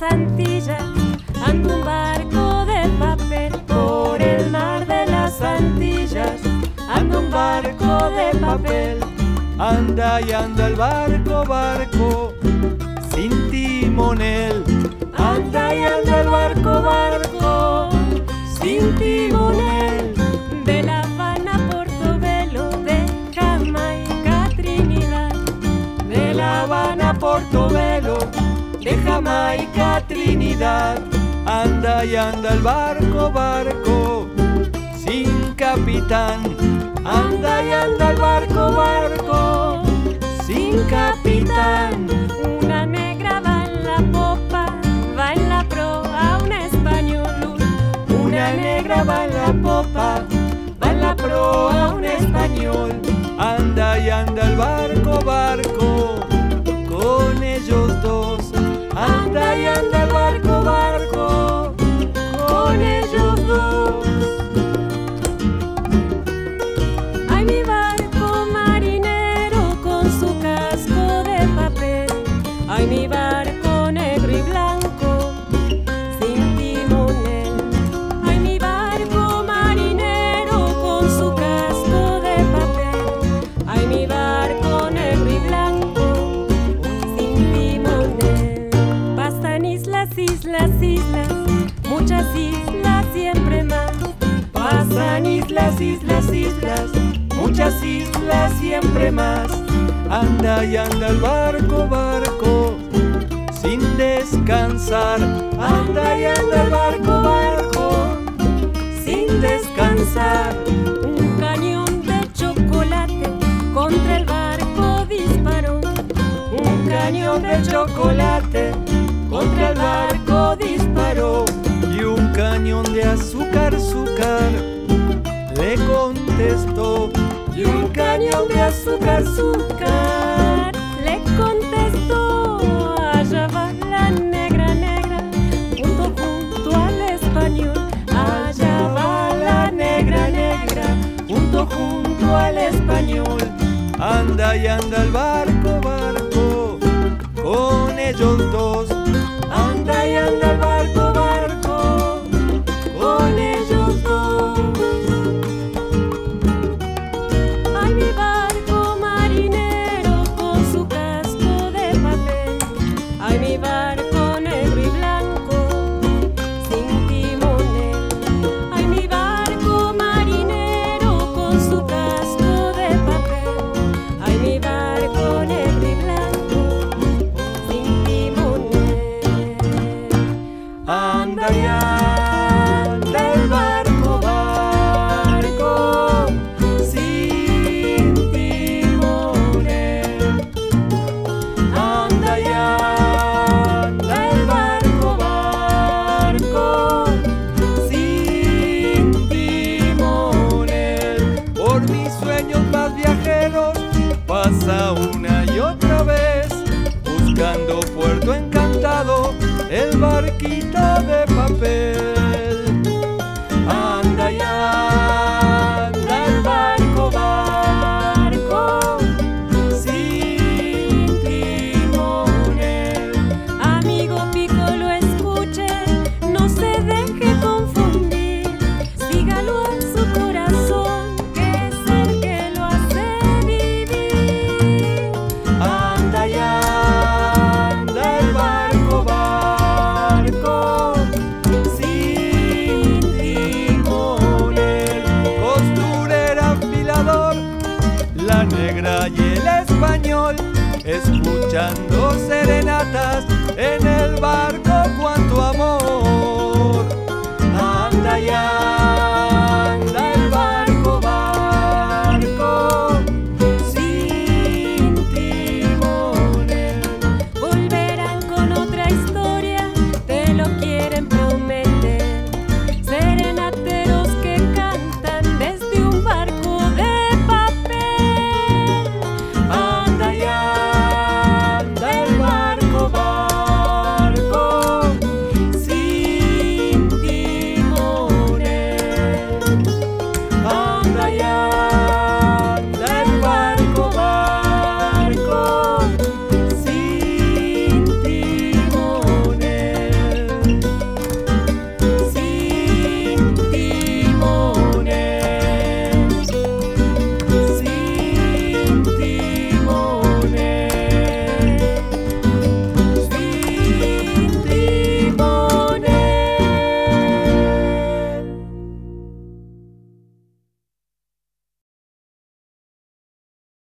las Antillas, anda un barco de papel. Por el mar de las Antillas, anda un barco de papel. Anda y anda el barco, barco, sin timonel. Anda y anda el barco, barco, sin timonel. De La Habana a Portobelo, de Jamaica a Trinidad. De La Habana a Portobelo, de Jamaica a Trinidad. Anda y anda el barco, barco, sin capitán. Anda y anda el barco, barco, sin capitán. Una negra va en la popa, va en la proa un español. Una negra va en la popa, va en la proa un español. Anda y anda el barco, barco, con ellos dos. Anda y anda el barco, barco, con ellos dos. Ay, mi barco marinero con su casco de papel. Ay, mi barco negro y blanco, sin timonel. Ay, mi barco marinero con su casco de papel. Ay, mi barco negro y blanco, sin timonel. Pasan islas, islas, islas, muchas islas, siempre más. Pasan islas, islas, islas, muchas islas, siempre más. Anda y anda el barco, barco, sin descansar. Anda y anda el barco, barco, sin descansar. Un cañón de chocolate contra el barco disparó. Un cañón de chocolate contra el barco disparó. y un cañón de azúcar, azúcar, le contestó. Y un cañón de azúcar, azúcar, le contestó. Allá va la negra, negra, junto al español. Allá va la negra, negra, junto al español. Anda y anda el barco, barco, con ellos dos. Anda y anda el barco, barco, con ellos dos. Ay, mi barco marinero con su casco de papel. Ay, mi barco negro y blanco, sin timonel. Ay, mi barco marinero con su casco de papel. Ay, mi barco negro y blanco, sin timonel. Anda y anda el barco, barco, sin timonel. Anda y anda el barco, barco, sin timonel. Por mis sueños más viajeros pasa una y otra vez, buscando puerto encantado, el barquito de papel. Anda y anda el barco, barco, sin timonel. amigo Piccolo, escuche, no se deje confundir. Sígalo en su corazón, que es el que lo hace vivir. Anda y anda el barco, barco, sin timonel. Costurera, afilador, la negra y el español, escuchando serenatas